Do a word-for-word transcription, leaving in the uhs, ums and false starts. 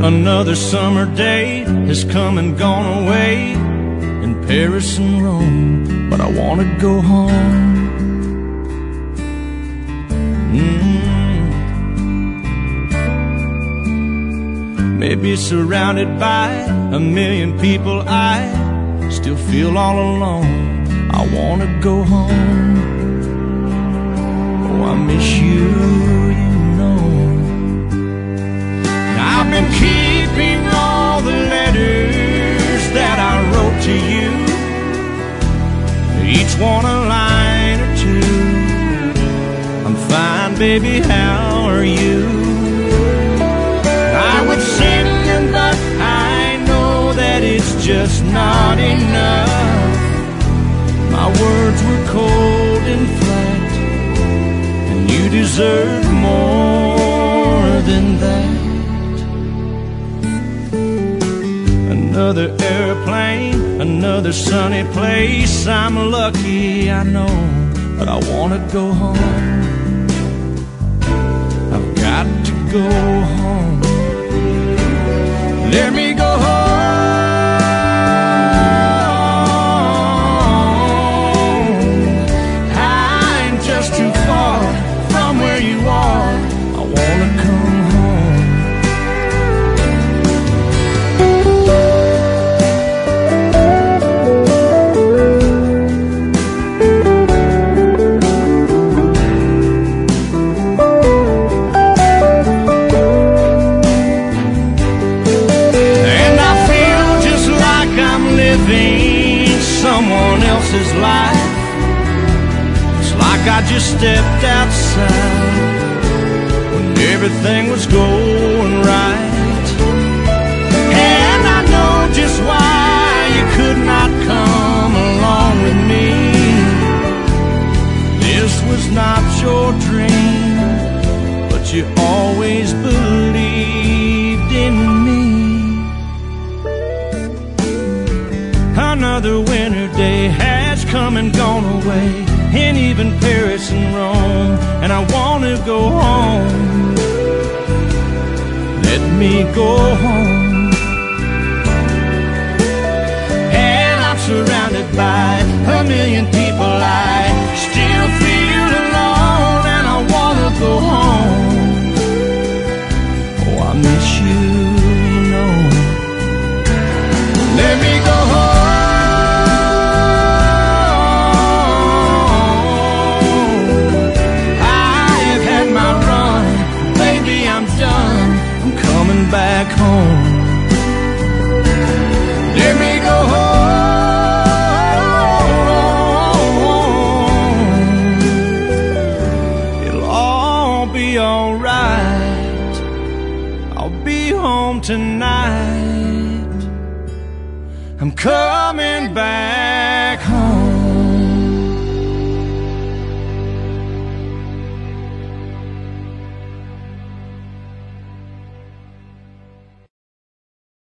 Another summer day has come and gone away in Paris and Rome, but I wanna go home. mm. Maybe surrounded by a million people, I still feel all alone. I wanna go home. Oh, I miss you, you know. I've been keeping all the letters that I wrote to you, each one a line or two. I'm fine, baby, how are you? I would send them, but I know that it's just not enough. My words were cold and flat, and you deserve more than that. Another airplane, another sunny place. I'm lucky, I know, but I wanna go home. I've got to go home. Let me go home. I'm just too far from where you are. I wanna come home. Someone else's life. It's like I just stepped outside when everything was going right. And I know just why you could not come along with me. This was not your dream, but you always believed in me. Another winter day has come and gone away in even Paris and Rome, and I wanna go home. Let me go home. And I'm surrounded by a million people. I still feel alone, and I wanna go home. Oh, I miss you, you know. Let me go home. Back home. Let me go home. It'll all be alright. I'll be home tonight. I'm coming back.